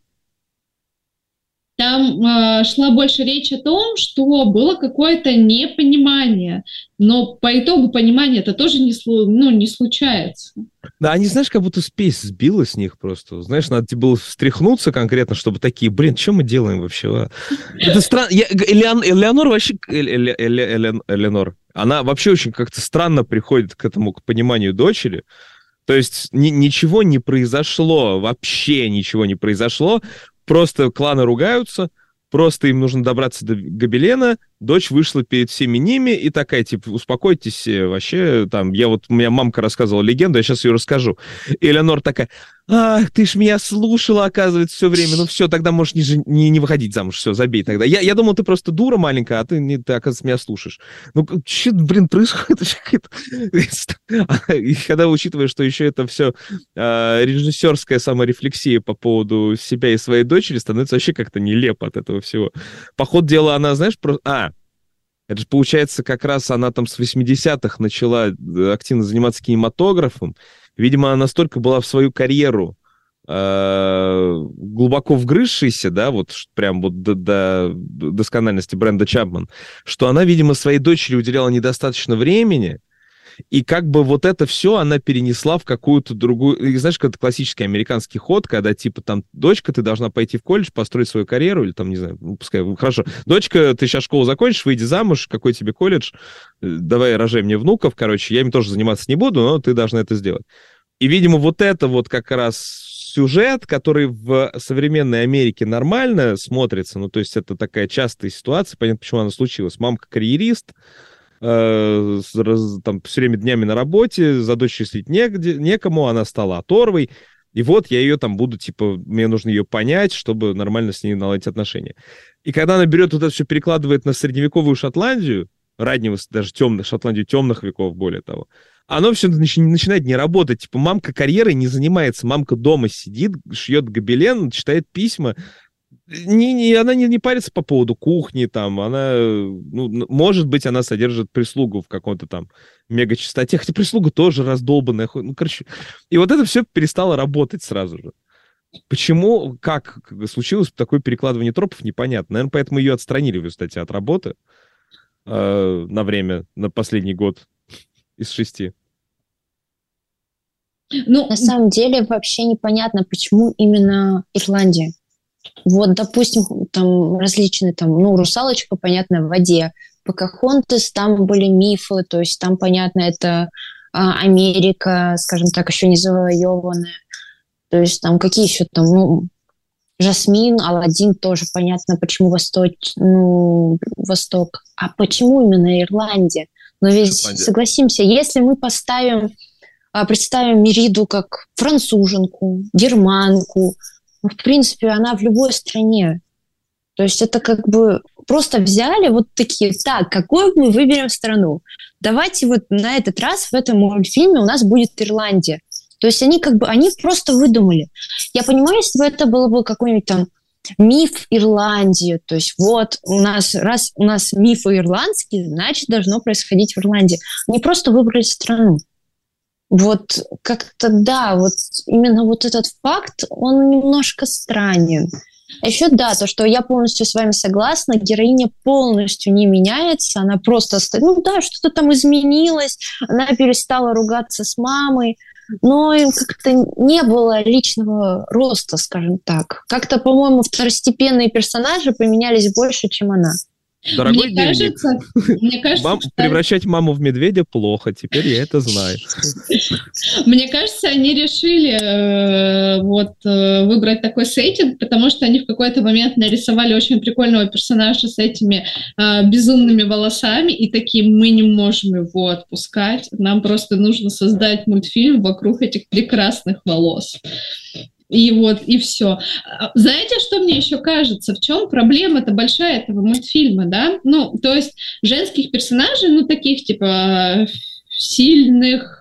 Там шла больше речь о том, что было какое-то непонимание, но по итогу понимание это тоже не случается. Да, они, знаешь, как будто спесь сбила с них просто. Знаешь, надо было встряхнуться конкретно, чтобы такие, что мы делаем вообще? Это странно. Элеонор вообще... Элеонор, она вообще очень как-то странно приходит к пониманию дочери. То есть ничего не произошло, вообще ничего не произошло. Просто кланы ругаются, просто им нужно добраться до Гобелена, дочь вышла перед всеми ними и такая, типа, успокойтесь, вообще, там, у меня мамка рассказывала легенду, я сейчас ее расскажу. И Элеонор такая: ах, ты ж меня слушала, оказывается, все время, ну все, тогда можешь не выходить замуж, все, забей тогда. Я думал, ты просто дура маленькая, а ты, оказывается, меня слушаешь. Ну, что, происходит? И когда учитывая, что еще это все режиссерская саморефлексия по поводу себя и своей дочери, становится вообще как-то нелепо от этого всего. По ходу дела она, знаешь, это же, получается, как раз она там с 80-х начала активно заниматься кинематографом. Видимо, она настолько была в свою карьеру глубоко вгрызшейся, да, прям до доскональности Бренда Чапман, что она, видимо, своей дочери уделяла недостаточно времени, и как бы это все она перенесла в какую-то другую... И знаешь, это классический американский ход, когда, типа, там, дочка, ты должна пойти в колледж, построить свою карьеру, или там, не знаю, пускай, хорошо, дочка, ты сейчас школу закончишь, выйди замуж, какой тебе колледж, давай рожай мне внуков, короче, я им тоже заниматься не буду, но ты должна это сделать. И, видимо, это как раз сюжет, который в современной Америке нормально смотрится, то есть это такая частая ситуация, понятно, почему она случилась. Мамка карьерист, там все время днями на работе, за дочерью следить некому, она стала оторвой, и я ее там буду, типа, мне нужно ее понять, чтобы нормально с ней наладить отношения. И когда она берет это все, перекладывает на средневековую Шотландию, раннего, даже Шотландию темных веков, более того, оно все начинает не работать. Типа, мамка карьерой не занимается, мамка дома сидит, шьет гобелен, читает письма. Она не парится по поводу кухни, там, она, может быть, она содержит прислугу в каком-то там мегачистоте, хотя прислуга тоже раздолбанная, и это все перестало работать сразу же. Почему, как случилось такое перекладывание тропов, непонятно. Наверное, поэтому ее отстранили в результате от работы на время, на последний год из 6. На самом деле вообще непонятно, почему именно Ирландия. Допустим, там различные, русалочка, понятно, в воде. Покахонтас, там были мифы, то есть там, понятно, это Америка, скажем так, еще не завоеванная. То есть там какие еще там, ну, Жасмин, Аладдин тоже понятно, почему Восток. А почему именно Ирландия? Но ведь, согласимся, если мы представим Мериду как француженку, германку, ну, в принципе, она в любой стране. То есть это как бы просто взяли вот такие, так, какую мы выберем страну? Давайте вот на этот раз в этом мультфильме у нас будет Ирландия. То есть они просто выдумали. Я понимаю, если бы это было бы какой-нибудь там миф Ирландии, то есть вот раз у нас мифы ирландские, значит, должно происходить в Ирландии. Они просто выбрали страну. Вот как-то, да, вот именно вот этот факт, он немножко странен. А еще, да, то, что я полностью с вами согласна, героиня полностью не меняется, она просто, ну да, что-то там изменилось, она перестала ругаться с мамой, но как-то не было личного роста, скажем так. Как-то, по-моему, второстепенные персонажи поменялись больше, чем она. Дорогой дневник, мне кажется, превращать маму в медведя плохо, теперь я это знаю. Мне кажется, они решили выбрать такой сеттинг, потому что они в какой-то момент нарисовали очень прикольного персонажа с этими безумными волосами, и такие, мы не можем его отпускать, нам просто нужно создать мультфильм вокруг этих прекрасных волос. И все. Знаете, что мне еще кажется? В чем проблема-то большая этого мультфильма, да? Ну, то есть женских персонажей, ну, таких, типа, сильных,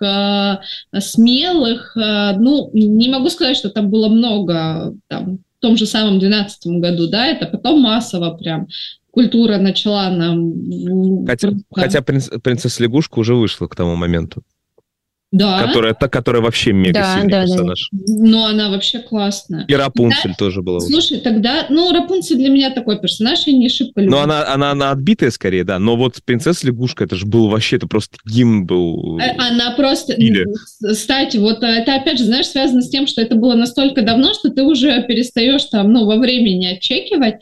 смелых, ну, не могу сказать, что там было много, там, в том же самом 2012 году, да, это потом массово прям культура начала нам... Хотя «Принцесса-лягушка» уже вышла к тому моменту. Да. Которая вообще мега сильный персонаж. Да. Но она вообще классная. И Рапунцель тоже была. Слушай, тогда... Ну, Рапунцель для меня такой персонаж, я не шибко люблю. Но она отбитая скорее, да. Но вот «Принцесса-лягушка», это же был вообще... Это просто гимн был. Она просто... Кстати, вот это опять же, знаешь, связано с тем, что это было настолько давно, что ты уже перестаешь там, ну, во времени отчекивать.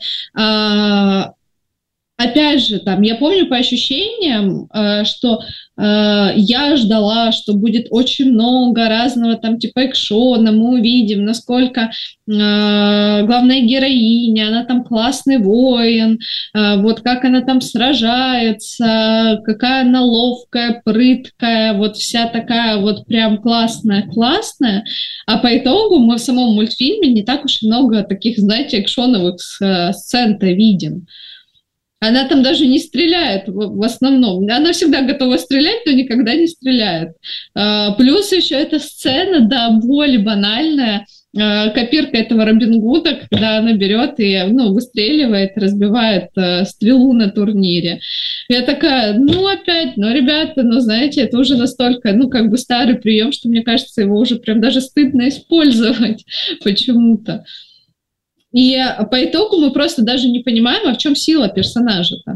Опять же, там, я помню по ощущениям, что я ждала, что будет очень много разного там типа экшона, мы увидим, насколько главная героиня, она там классный воин, вот как она там сражается, какая она ловкая, прыткая, вот вся такая вот прям классная, а по итогу мы в самом мультфильме не так уж и много таких, знаете, экшоновых сцен-то видим. Она там даже не стреляет в основном. Она всегда готова стрелять, но никогда не стреляет. Плюс еще эта сцена до боли банальная, копирка этого Робин Гуда, когда она берет и выстреливает, разбивает стрелу на турнире. Я такая, ребята, знаете, это уже настолько, старый прием, что мне кажется, его уже прям даже стыдно использовать почему-то. И по итогу мы просто даже не понимаем, а в чем сила персонажа-то.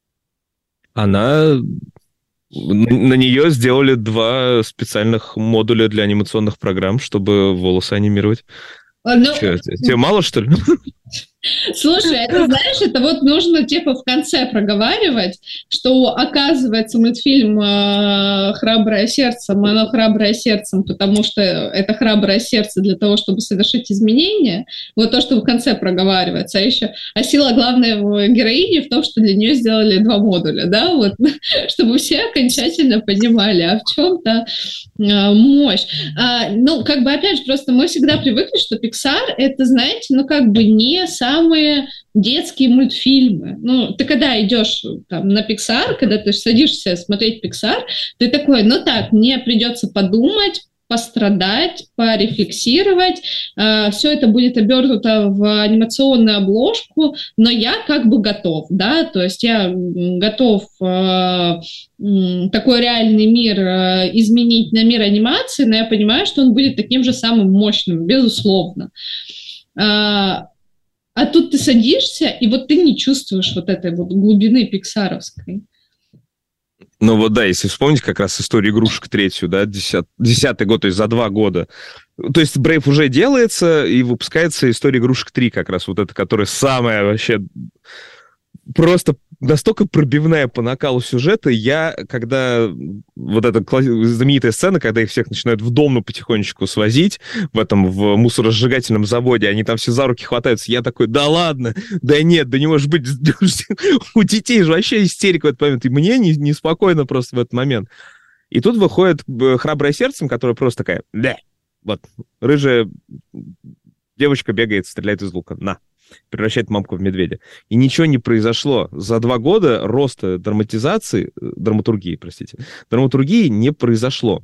На нее сделали 2 специальных модуля для анимационных программ, чтобы волосы анимировать. Тебе мало, что ли? Слушай, это, знаешь, это вот нужно типа в конце проговаривать, что, оказывается, мультфильм «Храброе сердце», оно храброе сердцем, потому что это храброе сердце для того, чтобы совершить изменения. Вот то, что в конце проговаривается. А сила главной героини в том, что для нее сделали 2 модуля, да, вот, чтобы все окончательно понимали, а в чем-то мощь. Опять же, просто мы всегда привыкли, что Pixar — это, знаете, не самые детские мультфильмы. Ты когда идешь там на Pixar, когда ты садишься смотреть Pixar, ты такой, мне придется подумать, пострадать, порефлексировать, все это будет обернуто в анимационную обложку, но я как бы готов, да, то есть я готов такой реальный мир изменить на мир анимации, но я понимаю, что он будет таким же самым мощным, безусловно. А тут ты садишься, и вот ты не чувствуешь вот этой вот глубины пиксаровской. Если вспомнить как раз историю игрушек 3, да, 10-й год, то есть за 2 года. То есть Брейв уже делается, и выпускается история игрушек 3 как раз, вот эта, которая самая вообще просто настолько пробивная по накалу сюжета, когда вот эта знаменитая сцена, когда их всех начинают в дом потихонечку свозить, в мусоросжигательном заводе, они там все за руки хватаются, я такой, да ладно, да нет, да не может быть, у детей же вообще истерика в этот момент, и мне неспокойно просто в этот момент. И тут выходит «Храброе сердцем», которая просто такая, да, вот, рыжая девочка бегает, стреляет из лука, превращает мамку в медведя. И ничего не произошло. За 2 года роста драматургии не произошло.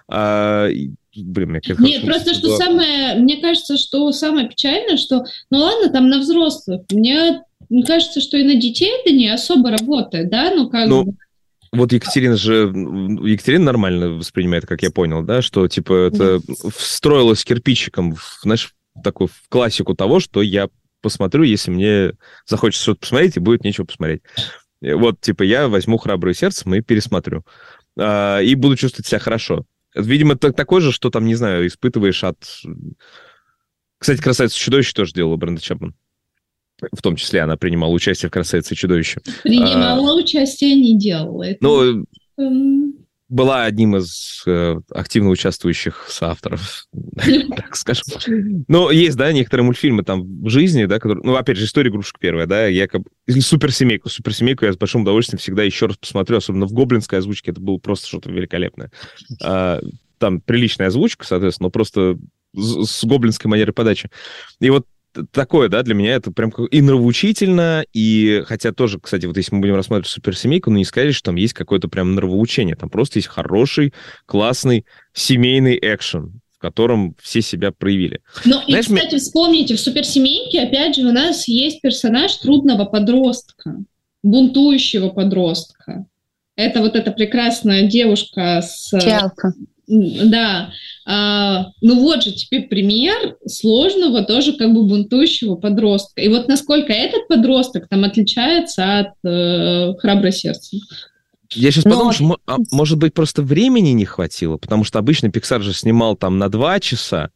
Мне кажется, нет, просто мне кажется, что самое печальное, что, ну ладно, там на взрослых, мне кажется, что и на детей это не особо работает, да, Вот Екатерина нормально воспринимает, как я понял, да, что, типа, это встроилось кирпичиком, в классику того, что я посмотрю, если мне захочется что-то посмотреть, и будет нечего посмотреть. Вот, типа, я возьму «Храброе сердце» и пересмотрю. И буду чувствовать себя хорошо. Видимо, это такое же, что там, не знаю, испытываешь от... Кстати, «Красавица и чудовище» тоже делала Бренда Чапман. В том числе она принимала участие в «Красавице и чудовище». Принимала участие, не делала это. Была одним из активно участвующих соавторов, так скажем. Но есть, да, некоторые мультфильмы там в жизни, да, которые... опять же, «История игрушек» первая, да, «Суперсемейку». «Суперсемейку» я с большим удовольствием всегда еще раз посмотрю, особенно в гоблинской озвучке, это было просто что-то великолепное. Там приличная озвучка, соответственно, но просто с гоблинской манерой подачи. И вот такое, да, для меня это прям и нравоучительно, и хотя тоже, кстати, вот если мы будем рассматривать «Суперсемейку», не сказать, что там есть какое-то прям нравоучение, там просто есть хороший, классный семейный экшен, в котором все себя проявили. И, кстати, вспомните, в «Суперсемейке», опять же, у нас есть персонаж трудного подростка, бунтующего подростка. Это вот эта прекрасная девушка с... Фиалка. Да. Вот же теперь пример сложного тоже как бы бунтующего подростка. И вот насколько этот подросток там отличается от «Храброе сердце». Я сейчас подумал, что, может быть, просто времени не хватило, потому что обычно Pixar же снимал там на 2 часа,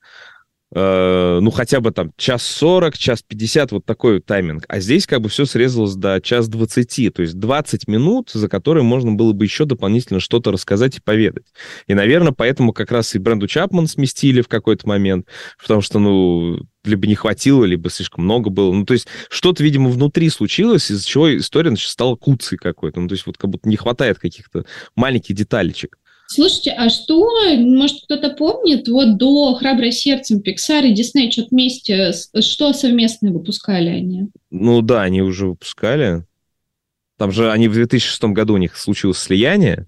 хотя бы там 1:40, 1:50, вот такой тайминг. А здесь как бы все срезалось до 1:20, то есть 20 минут, за которые можно было бы еще дополнительно что-то рассказать и поведать. И, наверное, поэтому как раз и Бренду Чапман сместили в какой-то момент, потому что, либо не хватило, либо слишком много было. То есть что-то, видимо, внутри случилось, из-за чего история стала куцей какой-то. То есть вот как будто не хватает каких-то маленьких деталечек. Слушайте, а что, может, кто-то помнит, вот до «Храброе сердце» Pixar и Disney что-то вместе, что совместно выпускали они? Да, они уже выпускали. Там же они в 2006 году у них случилось слияние.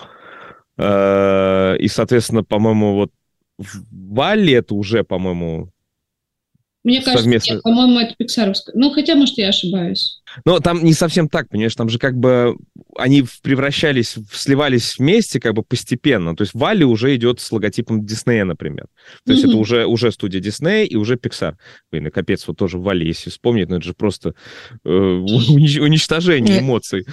И, соответственно, по-моему, вот в «Валли» это уже, по-моему... Мне кажется, совместно... нет, по-моему, это пиксаровское. Хотя, может, я ошибаюсь. Но там не совсем так, понимаешь, там же как бы они сливались вместе как бы постепенно. То есть «Валли» уже идет с логотипом Диснея, например. То есть это уже студия Диснея и уже Pixar. Блин, капец, вот тоже «Валли», если вспомнить, это же просто уничтожение эмоций.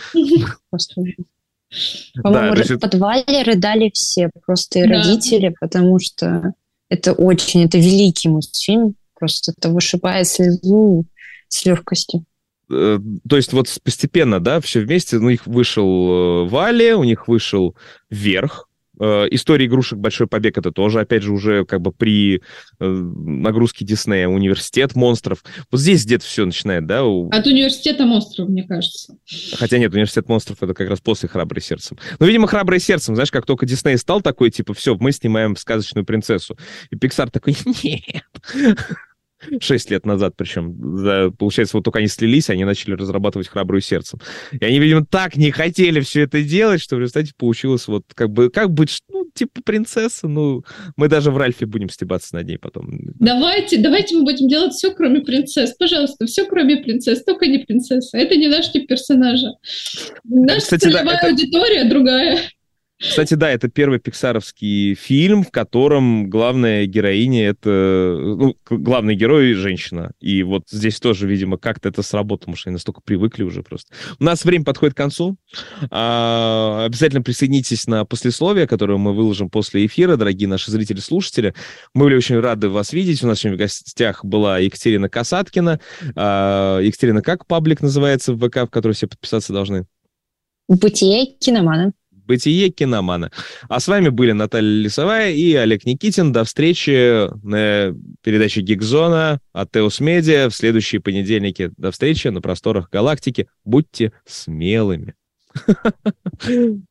По-моему, под «Валли» рыдали все, просто и родители, потому что это великий мультфильм. Просто это вышибает слезу с легкостью. То есть вот постепенно, да, все вместе. У них вышел «Валли», у них вышел «Вверх». «История игрушек. Большой побег» — это тоже, опять же, уже как бы при нагрузке Диснея. «Университет монстров». Вот здесь где-то все начинает, да? От «Университета монстров», мне кажется. Хотя нет, «Университет монстров» — это как раз после «Храброе сердцем». Видимо, «Храброе сердцем», знаешь, как только Дисней стал такой, типа, все, мы снимаем «Сказочную принцессу». И Pixar такой, нет. 6 лет назад, причем, получается, вот только они слились, они начали разрабатывать «Храброе сердцем». И они, видимо, так не хотели все это делать, что в результате получилось вот как быть, типа принцесса, мы даже в «Ральфе» будем стебаться над ней потом. Давайте мы будем делать все, кроме принцесс. Пожалуйста, все, кроме принцесс, только не принцесса. Это не наш тип персонажа. Наша целевая аудитория другая. Кстати, да, это первый пиксаровский фильм, в котором главная героиня — это... Ну, главный герой — женщина. И вот здесь тоже, видимо, как-то это сработало, потому что они настолько привыкли уже просто. У нас время подходит к концу. Обязательно присоединитесь на послесловие, которое мы выложим после эфира, дорогие наши зрители-слушатели. Мы были очень рады вас видеть. У нас сегодня в гостях была Екатерина Касаткина. Екатерина, как паблик называется в ВК, в который все подписаться должны? «Бытие киномана». «Бытие киномана». А с вами были Наталья Лисовая и Олег Никитин. До встречи на передаче Гигзона от Теос Медиа в следующие понедельники. До встречи на просторах галактики. Будьте смелыми.